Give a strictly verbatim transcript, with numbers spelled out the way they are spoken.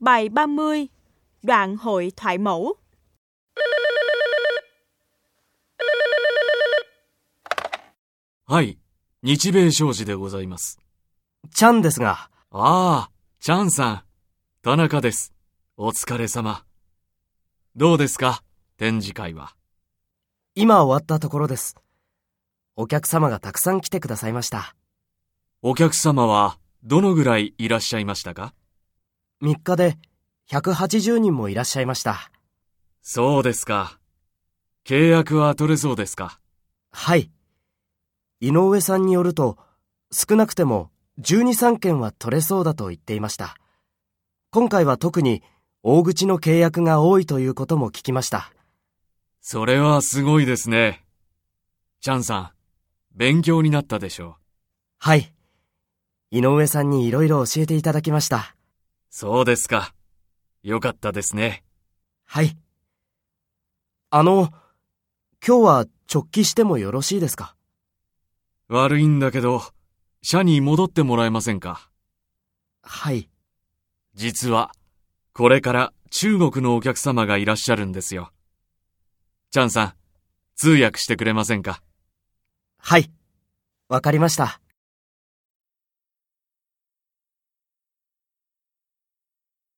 Bài ba mươi. Đoạn hội thoại mẫu. はい、日米商事でございます。 チャンですが。 ああ、チャンさん。田中です。お疲れ様。どうですか、展示会は。 今終わったところです。お客様がたくさん来てくださいました。 お客様はどのぐらいいらっしゃいましたか？ みっかでひゃくはちじゅうにんもいらっしゃいました。 そうですか。契約は取れそうですか？ はい。井上さんによると、少なくてもじゅうに、さんけんは取れそうだと言っていました。今回は特に大口の契約が多いということも聞きました。 それはすごいですね。チャンさん、勉強になったでしょう。 はい。井上さんにいろいろ教えていただきました。 そうですか。よかったですね。 はい。あの、今日は直帰してもよろしいですか？ 悪いんだけど、社に戻ってもらえませんか？ はい。 実は、これから中国のお客様がいらっしゃるんですよ。チャンさん、通訳してくれませんか？ はい。わかりました。